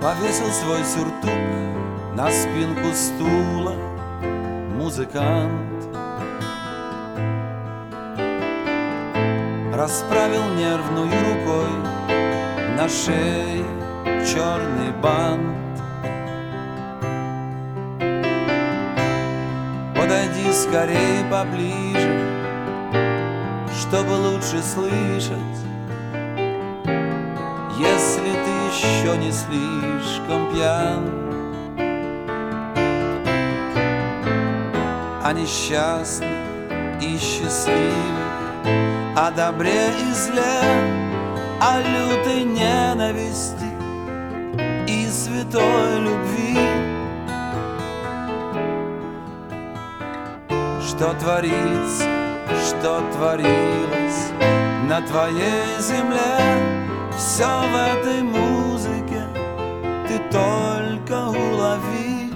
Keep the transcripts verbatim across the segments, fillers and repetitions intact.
Повесил свой сюртук на спинку стула музыкант, расправил нервную рукой на шее черный бант. Подойди скорее поближе, чтобы лучше слышать, если ты еще не слишком пьян. О несчастных и счастливых, о добре и зле, о лютой ненависти и святой любви. Что творится, что творилось на твоей земле, все в этой музыке ты только улови.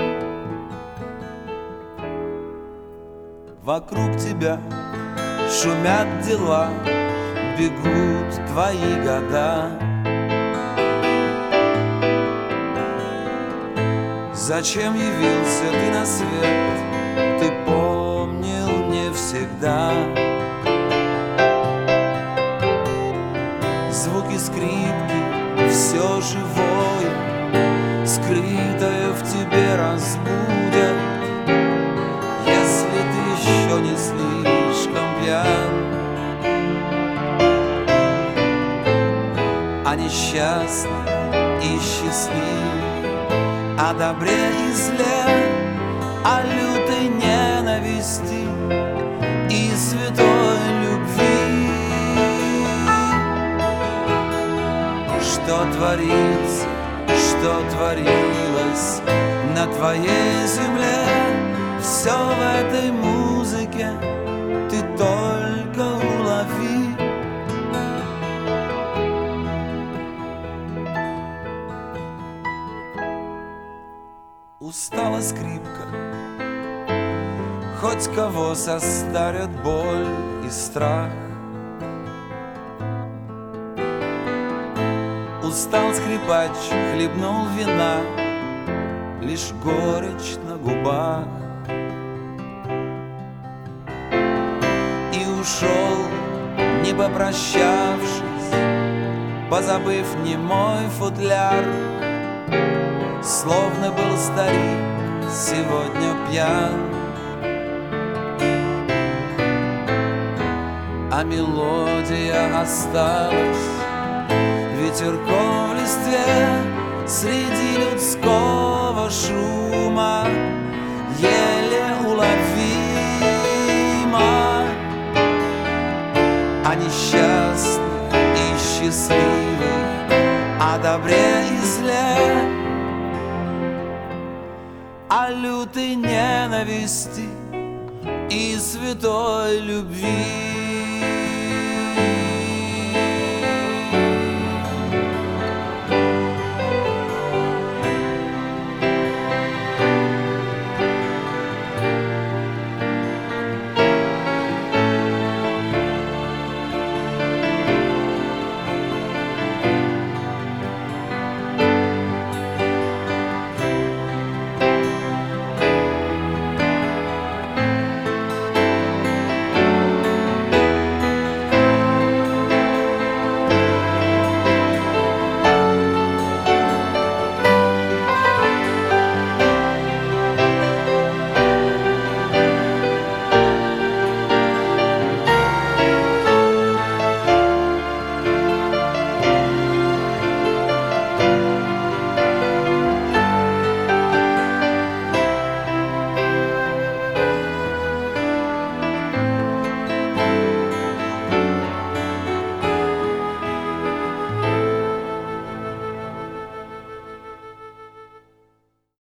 Вокруг тебя шумят дела, бегут твои года. Зачем явился ты на свет, ты помнил не всегда. Звуки скрипки, все живое, скрытое в тебе разбудят, если ты еще не слишком пьян. О несчастных и счастливых, о добре и зле, о лютой ненависти и святой любви. Что творится, что творилось на твоей земле, все в этой музыке ты только улови. Устала скрипка, хоть кого состарят боль и страх. Устал скрипач, хлебнул вина, лишь горечь на губах. И ушел, не попрощавшись, позабыв немой футляр. Словно был старик сегодня пьян, а мелодия осталась ветерком в листве среди людского шума, еле уловима. О несчастных и счастливых, о добре и зле, о лютой ненависти и святой любви.